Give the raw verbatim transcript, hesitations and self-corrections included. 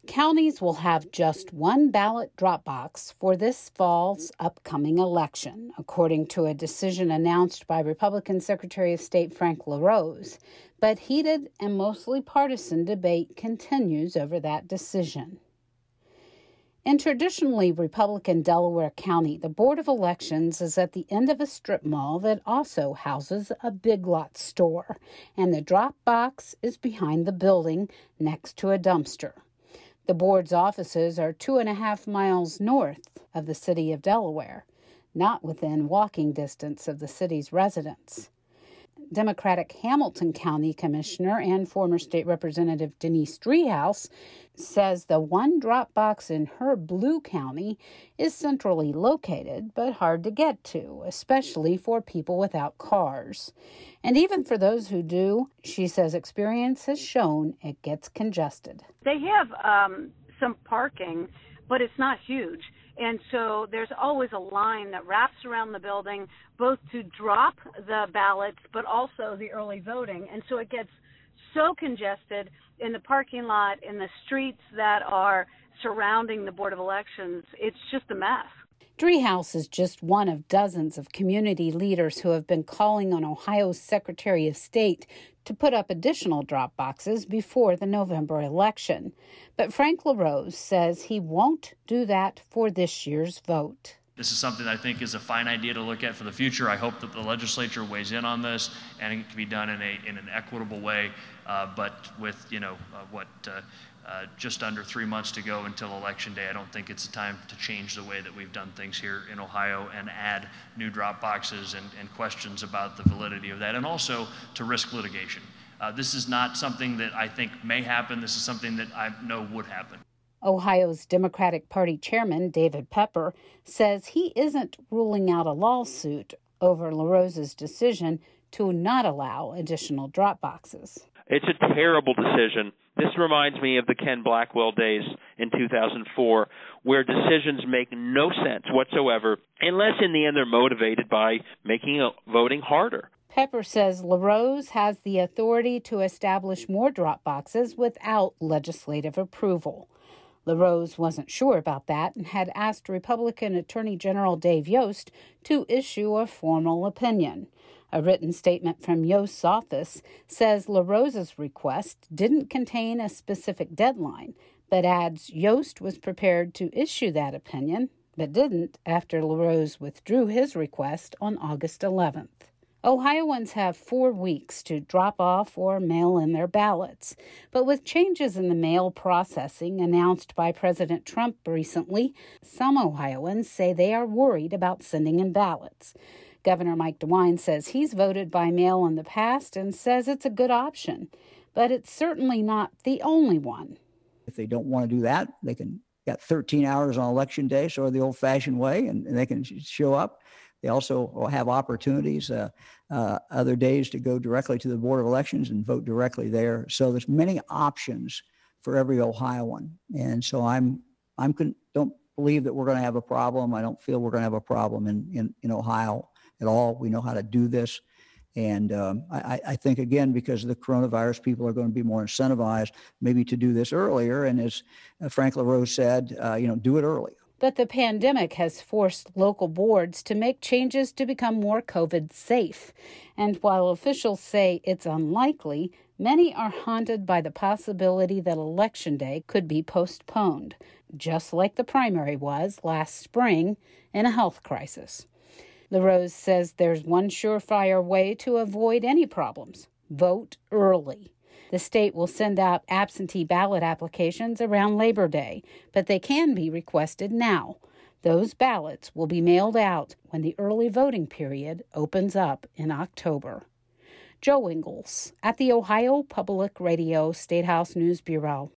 Counties will have just one ballot drop box for this fall's upcoming election, according to a decision announced by Republican Secretary of State Frank LaRose. But heated and mostly partisan debate continues over that decision. In traditionally Republican Delaware County, the Board of Elections is at the end of a strip mall that also houses a Big Lots store, and the drop box is behind the building next to a dumpster. The board's offices are two and a half miles north of the city of Delaware, not within walking distance of the city's residents. Democratic Hamilton County Commissioner and former State Representative Denise Driehaus says the one drop box in her Blue County is centrally located but hard to get to, especially for people without cars. And even for those who do, she says experience has shown it gets congested. They have um, some parking, but it's not huge. And so there's always a line that wraps around the building, both to drop the ballots, but also the early voting. And so it gets so congested in the parking lot, in the streets that are surrounding the Board of Elections. It's just a mess. Driehaus is just one of dozens of community leaders who have been calling on Ohio's Secretary of State to put up additional drop boxes before the November election. But Frank LaRose says he won't do that for this year's vote. This is something I think is a fine idea to look at for the future. I hope that the legislature weighs in on this and it can be done in a in an equitable way. Uh, but with, you know, uh, what, uh, uh, just under three months to go until Election Day, I don't think it's time to change the way that we've done things here in Ohio and add new drop boxes and, and questions about the validity of that, and also to risk litigation. Uh, this is not something that I think may happen. This is something that I know would happen. Ohio's Democratic Party chairman, David Pepper, says he isn't ruling out a lawsuit over LaRose's decision to not allow additional drop boxes. It's a terrible decision. This reminds me of the Ken Blackwell days in two thousand four, where decisions make no sense whatsoever, unless in the end they're motivated by making voting harder. Pepper says LaRose has the authority to establish more drop boxes without legislative approval. LaRose wasn't sure about that and had asked Republican Attorney General Dave Yost to issue a formal opinion. A written statement from Yost's office says LaRose's request didn't contain a specific deadline, but adds Yost was prepared to issue that opinion, but didn't after LaRose withdrew his request on August eleventh. Ohioans have four weeks to drop off or mail in their ballots. But with changes in the mail processing announced by President Trump recently, some Ohioans say they are worried about sending in ballots. Governor Mike DeWine says he's voted by mail in the past and says it's a good option, but it's certainly not the only one. If they don't want to do that, they can got thirteen hours on Election Day, sort of the old-fashioned way, and, and they can show up. They also will have opportunities, uh, uh, other days to go directly to the Board of Elections and vote directly there. So there's many options for every Ohioan. And so I'm, I'm con- don't believe that we're going to have a problem. I don't feel we're going to have a problem in, in, in Ohio at all. We know how to do this. And um, I, I think, again, because of the coronavirus, people are going to be more incentivized maybe to do this earlier. And as uh, Frank LaRose said, uh, you know, do it early. But the pandemic has forced local boards to make changes to become more COVID safe. And while officials say it's unlikely, many are haunted by the possibility that Election Day could be postponed, just like the primary was last spring in a health crisis. LaRose says there's one surefire way to avoid any problems: vote early. The state will send out absentee ballot applications around Labor Day, but they can be requested now. Those ballots will be mailed out when the early voting period opens up in October. Joe Ingles at the Ohio Public Radio State House News Bureau.